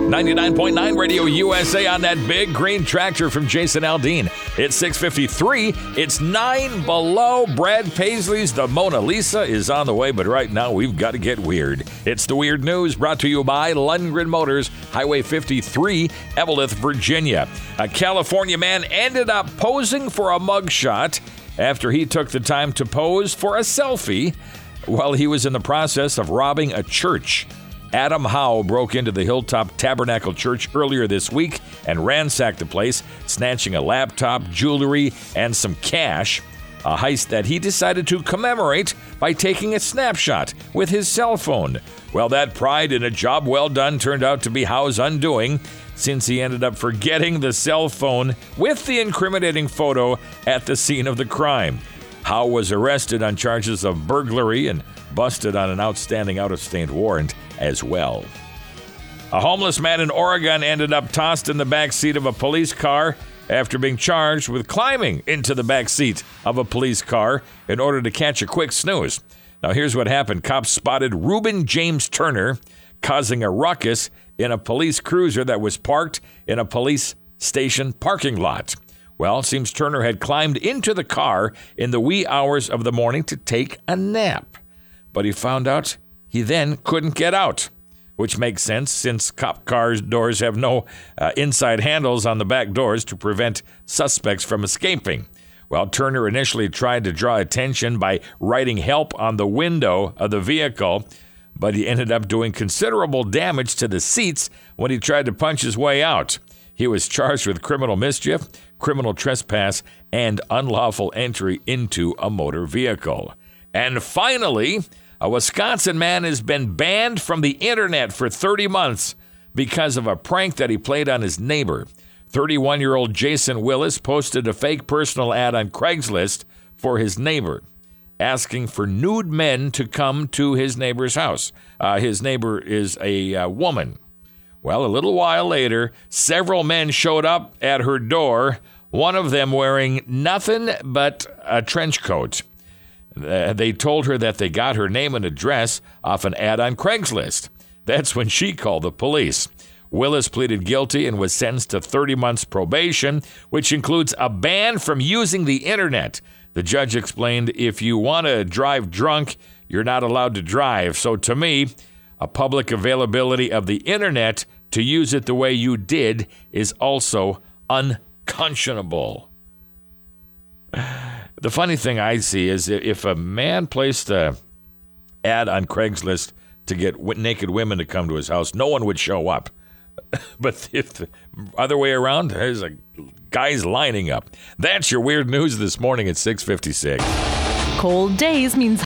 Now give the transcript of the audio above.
99.9 Radio USA on that big green tractor from Jason Aldean. It's 6:53. It's 9 below. Brad Paisley's The Mona Lisa is on the way, but right now we've got to get weird. It's the Weird News brought to you by Lundgren Motors, Highway 53, Eveleth, Virginia. A California man ended up posing for a mugshot after he took the time to pose for a selfie while he was in the process of robbing a church. Adam Howe broke into the Hilltop Tabernacle Church earlier this week and ransacked the place, snatching a laptop, jewelry, and some cash, a heist that he decided to commemorate by taking a snapshot with his cell phone. Well, that pride in a job well done turned out to be Howe's undoing, since he ended up forgetting the cell phone with the incriminating photo at the scene of the crime. Howe was arrested on charges of burglary and busted on an outstanding out-of-state warrant as well. A homeless man in Oregon ended up tossed in the back seat of a police car after being charged with climbing into the back seat of a police car in order to catch a quick snooze. Now, here's what happened. Cops spotted Reuben James Turner causing a ruckus in a police cruiser that was parked in a police station parking lot. Well, it seems Turner had climbed into the car in the wee hours of the morning to take a nap. But he found out he then couldn't get out, which makes sense since cop cars' doors have no inside handles on the back doors to prevent suspects from escaping. Well, Turner initially tried to draw attention by writing help on the window of the vehicle, but he ended up doing considerable damage to the seats when he tried to punch his way out. He was charged with criminal mischief, criminal trespass, and unlawful entry into a motor vehicle. And finally, a Wisconsin man has been banned from the internet for 30 months because of a prank that he played on his neighbor. 31-year-old Jason Willis posted a fake personal ad on Craigslist for his neighbor, asking for nude men to come to his neighbor's house. His neighbor is a woman. Well, a little while later, several men showed up at her door, one of them wearing nothing but a trench coat. They told her that they got her name and address off an ad on Craigslist. That's when she called the police. Willis pleaded guilty and was sentenced to 30 months probation, which includes a ban from using the internet. The judge explained, if you want to drive drunk, you're not allowed to drive. So to me, a public availability of the internet to use it the way you did is also unconscionable. The funny thing I see is if a man placed an ad on Craigslist to get naked women to come to his house, no one would show up. But if the other way around, there's guys lining up. That's your weird news this morning at 6:56. Cold days means